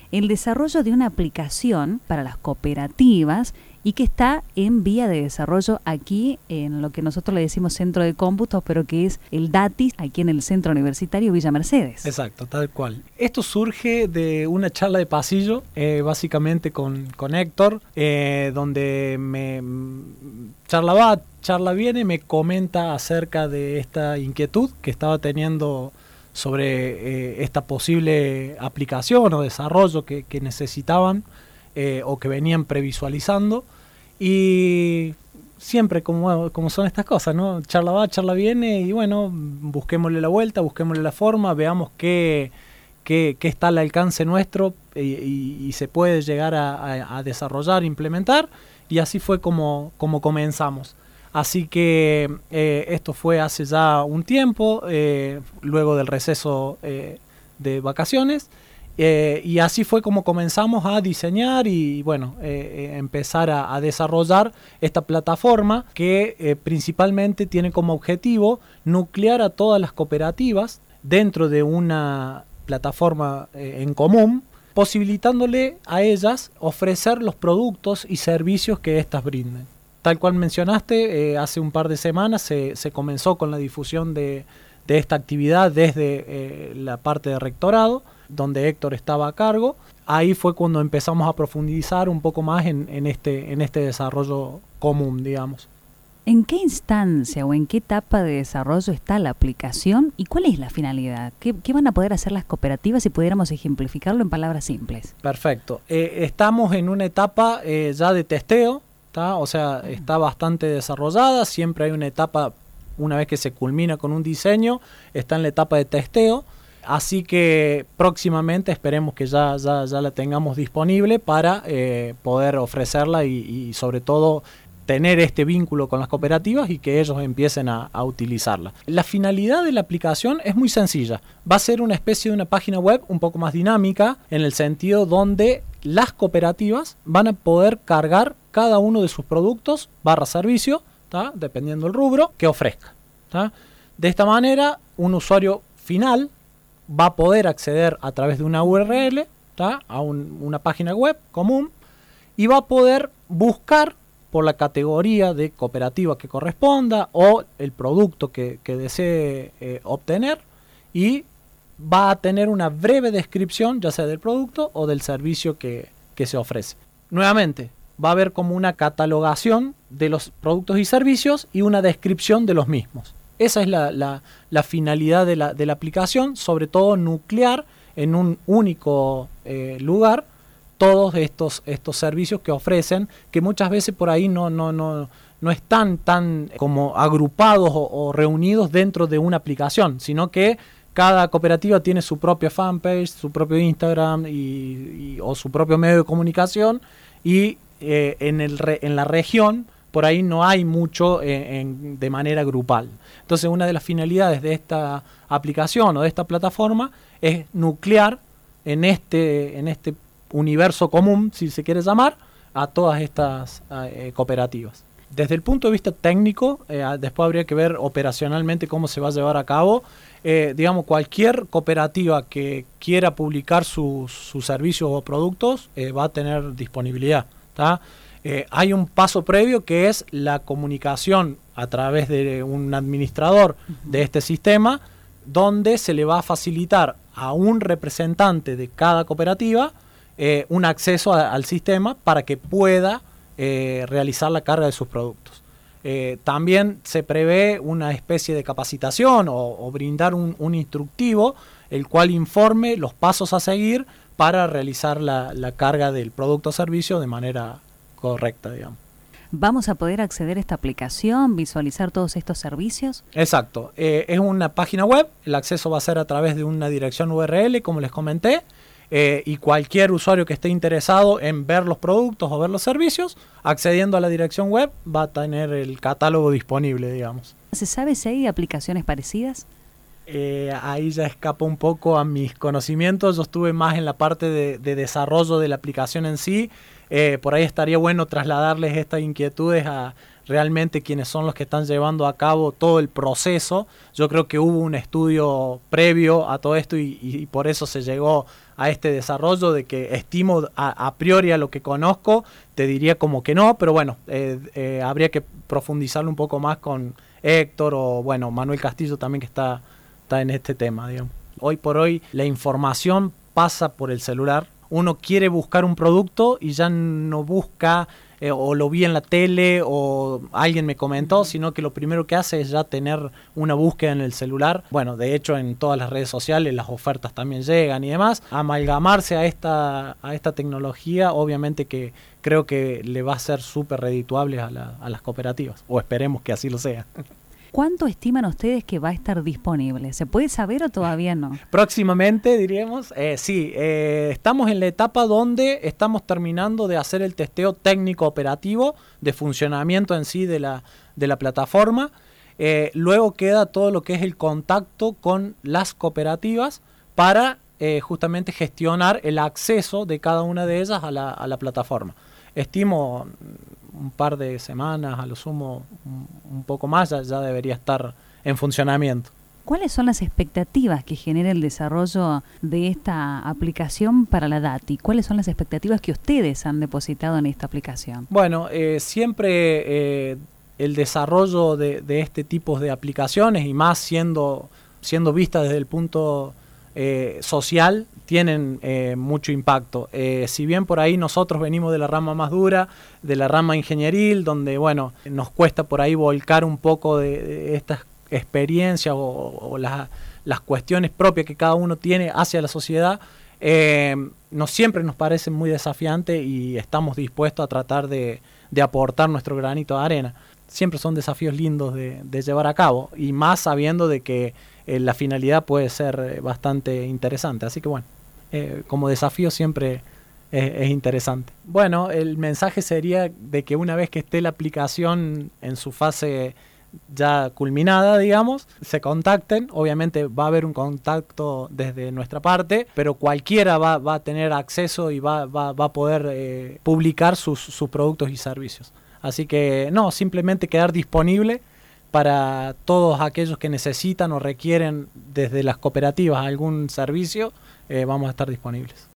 el desarrollo de una aplicación para las cooperativas y que está en vía de desarrollo aquí en lo que nosotros le decimos Centro de Cómputos, pero que es el DATIS, aquí en el Centro Universitario Villa Mercedes. Exacto, tal cual. Esto surge de una charla de pasillo, básicamente con Héctor, donde charla viene, me comenta acerca de esta inquietud que estaba teniendo sobre esta posible aplicación o desarrollo que necesitaban o que venían previsualizando, y siempre como son estas cosas, ¿no? Charla va, charla viene, y bueno, busquémosle la vuelta, busquémosle la forma, veamos qué está al alcance nuestro y se puede llegar a desarrollar, implementar, y así fue como comenzamos. Así que esto fue hace ya un tiempo, luego del receso de vacaciones, y así fue como comenzamos a diseñar y bueno, empezar a desarrollar esta plataforma que principalmente tiene como objetivo nuclear a todas las cooperativas dentro de una plataforma en común, posibilitándole a ellas ofrecer los productos y servicios que éstas brinden. Tal cual mencionaste, hace un par de semanas se comenzó con la difusión de esta actividad desde la parte de rectorado, donde Héctor estaba a cargo. Ahí fue cuando empezamos a profundizar un poco más en este desarrollo común, digamos. ¿En qué instancia o en qué etapa de desarrollo está la aplicación y cuál es la finalidad? ¿Qué van a poder hacer las cooperativas si pudiéramos ejemplificarlo en palabras simples? Perfecto. Estamos en una etapa ya de testeo, ¿tá? O sea, está bastante desarrollada. Siempre hay una etapa, una vez que se culmina con un diseño, está en la etapa de testeo. Así que próximamente esperemos que ya la tengamos disponible para poder ofrecerla y sobre todo tener este vínculo con las cooperativas y que ellos empiecen a utilizarla. La finalidad de la aplicación es muy sencilla. Va a ser una especie de una página web un poco más dinámica, en el sentido donde las cooperativas van a poder cargar cada uno de sus productos / servicio, ¿tá? Dependiendo del rubro que ofrezca, ¿tá? De esta manera, un usuario final va a poder acceder a través de una URL, ¿tá? A una página web común, y va a poder buscar por la categoría de cooperativa que corresponda o el producto que desee obtener, y va a tener una breve descripción ya sea del producto o del servicio que se ofrece. Nuevamente, va a haber como una catalogación de los productos y servicios y una descripción de los mismos. Esa es la finalidad de la aplicación, sobre todo nuclear en un único lugar todos estos servicios que ofrecen, que muchas veces por ahí no están tan como agrupados o reunidos dentro de una aplicación, sino que cada cooperativa tiene su propia fanpage, su propio Instagram o su propio medio de comunicación, y en la región por ahí no hay mucho de manera grupal. Entonces, una de las finalidades de esta aplicación o de esta plataforma es nuclear en este universo común, si se quiere llamar, a todas estas cooperativas. Desde el punto de vista técnico, después habría que ver operacionalmente cómo se va a llevar a cabo. Digamos, cualquier cooperativa que quiera publicar sus servicios o productos va a tener disponibilidad, ¿tá? Hay un paso previo que es la comunicación a través de un administrador de este sistema, donde se le va a facilitar a un representante de cada cooperativa un acceso al sistema para que pueda realizar la carga de sus productos. También se prevé una especie de capacitación o brindar un instructivo, el cual informe los pasos a seguir para realizar la carga del producto o servicio de manera correcta, digamos. ¿Vamos a poder acceder a esta aplicación, visualizar todos estos servicios? Exacto. Es una página web, el acceso va a ser a través de una dirección URL, como les comenté, y cualquier usuario que esté interesado en ver los productos o ver los servicios, accediendo a la dirección web, va a tener el catálogo disponible, digamos. ¿Se sabe si hay aplicaciones parecidas? Ahí ya escapa un poco a mis conocimientos. Yo estuve más en la parte de desarrollo de la aplicación en sí. Por ahí estaría bueno trasladarles estas inquietudes a realmente quienes son los que están llevando a cabo todo el proceso. Yo creo que hubo un estudio previo a todo esto y por eso se llegó a este desarrollo, de que estimo a priori a lo que conozco, te diría como que no, pero bueno, habría que profundizarlo un poco más con Héctor o bueno, Manuel Castillo también, que está en este tema, digamos. Hoy por hoy la información pasa por el celular. Uno quiere buscar un producto y ya no busca o lo vi en la tele o alguien me comentó, sino que lo primero que hace es ya tener una búsqueda en el celular. Bueno, de hecho en todas las redes sociales las ofertas también llegan y demás. Amalgamarse a esta tecnología, obviamente que creo que le va a ser súper redituable a las cooperativas, o esperemos que así lo sea. ¿Cuánto estiman ustedes que va a estar disponible? ¿Se puede saber o todavía no? Próximamente, diríamos, sí, estamos en la etapa donde estamos terminando de hacer el testeo técnico operativo de funcionamiento en sí de la plataforma. Luego queda todo lo que es el contacto con las cooperativas para justamente gestionar el acceso de cada una de ellas a la plataforma. Estimo un par de semanas, a lo sumo un poco más, ya debería estar en funcionamiento. ¿Cuáles son las expectativas que genera el desarrollo de esta aplicación para la DATI? ¿Cuáles son las expectativas que ustedes han depositado en esta aplicación? Bueno, siempre el desarrollo de este tipo de aplicaciones, y más siendo vistas desde el punto social, tienen mucho impacto. Si bien por ahí nosotros venimos de la rama más dura, de la rama ingenieril, donde bueno, nos cuesta por ahí volcar un poco de estas experiencias o las cuestiones propias que cada uno tiene hacia la sociedad, siempre nos parecen muy desafiantes y estamos dispuestos a tratar de aportar nuestro granito de arena. Siempre son desafíos lindos de llevar a cabo, y más sabiendo de que la finalidad puede ser bastante interesante. Así que bueno, como desafío siempre es interesante. Bueno, el mensaje sería de que una vez que esté la aplicación en su fase ya culminada, digamos, se contacten. Obviamente va a haber un contacto desde nuestra parte, pero cualquiera va a tener acceso y va a poder publicar sus productos y servicios. Así que no, simplemente quedar disponible para todos aquellos que necesitan o requieren desde las cooperativas algún servicio. Vamos a estar disponibles.